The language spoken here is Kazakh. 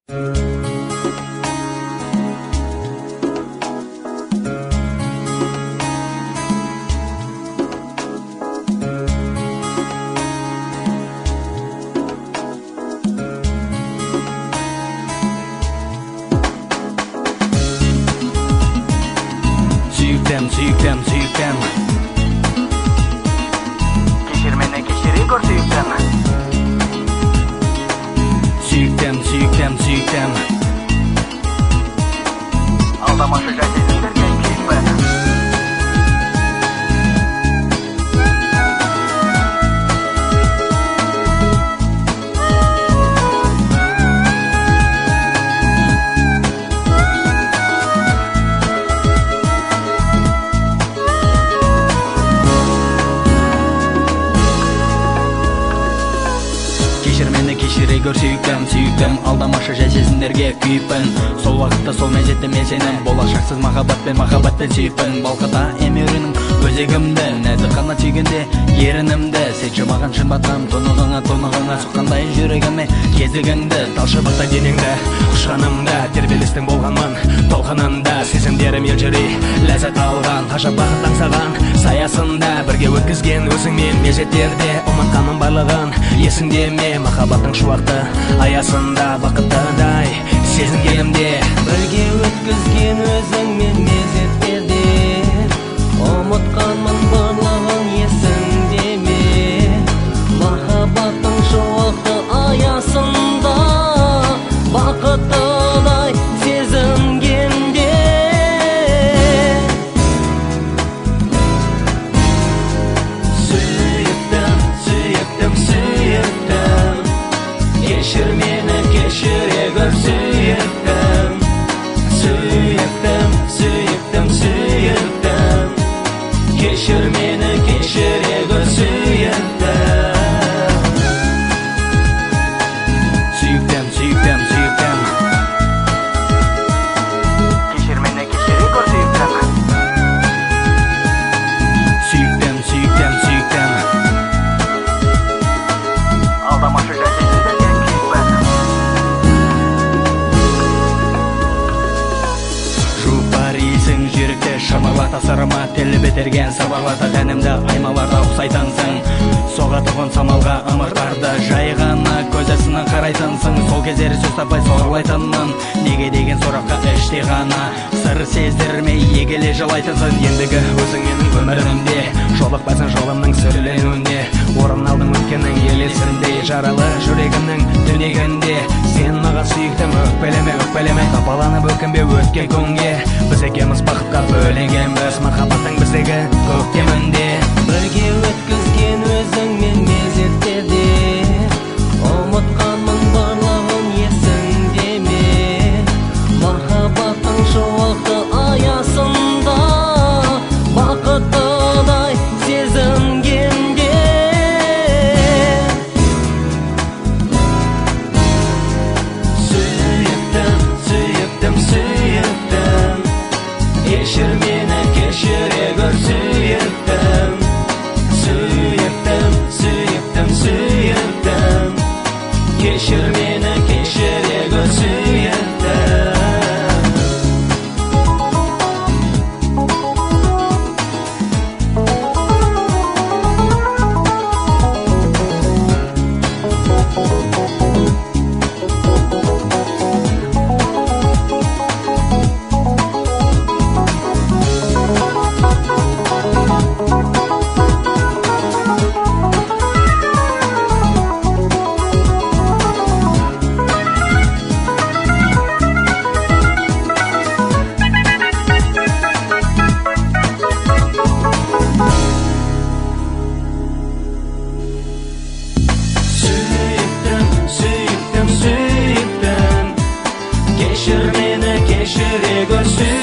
Suyuktem Keşir meni keşiri gör suyuktem Suyuktem Aldama şu jatezimlerge kiyikme Кешіре көр сүйіктім алдамашы жай сезімдерге күйіппін сол уақытта сол мезетте мен сені болашақсыз махаббатпен сүйіппін балқыта емеурінің өзегімді нәзік қана түйгенде ерінімді сен маған шын батқам тұнығыңа соққандай жүрегіме кезігіңді талшыбықтай денеңді құшқанымда тербелістің болғанмын толқынында сезімдерім елжірей ләззат алған ғажап бақыт аңсаған саясында бірге өткізген өзіңмен мезеттерде ұмытқанмын барлығын есіңде ме махаббаттың шуақты аясында бақыттыдай сезінгенімде бірге өткізген өзіңмен мезеттерде ұмытқанмын барлығын есіңде ме махаббаттың шуақты аясында бақыттыдай сезінгенде Suyuktem Keşir meni keşire gör suyuktem Keşir meni keşire gör suyuktem Suyuktem Keşir meni keşire gör suyuktem Suyuktem Aldamaşı jatezimlerge kiyikme Жупарисің жүректе шымырлата сырыма тілі бітірген сыбырлата тәнімді аймаларда ұқсайтынсың соғатығын самалға ымыртарды жай ғана көз жасына қарайтынсың сол кездері сөз таппай сорлайтынмын неге деген сұраққа іштей ғана сыр сездірмей егеле жылайтынсың ендігі өзің менің өмірімде жолықпайсың жолымның сүрленуінде орын алдың өткеннің елесіндей жаралы жүрегімнің түнегінде сен маған сүйіктім өкпелеме қапаланып өкінбе өткен күнге біз екеуміз бақытқа бөленгенбіз махаббаттың біздегі көктемінде бірге өткізген өзіңмен мезеттерде ұмытқанмын барлығын есіңде ме махаббаттың шуақты аясында бақыттыдай сезінгенде Suyuktem Keşir meni keşire gör suyuktem Keşir meni keşire gör suyuktem Keşir meni keşire gör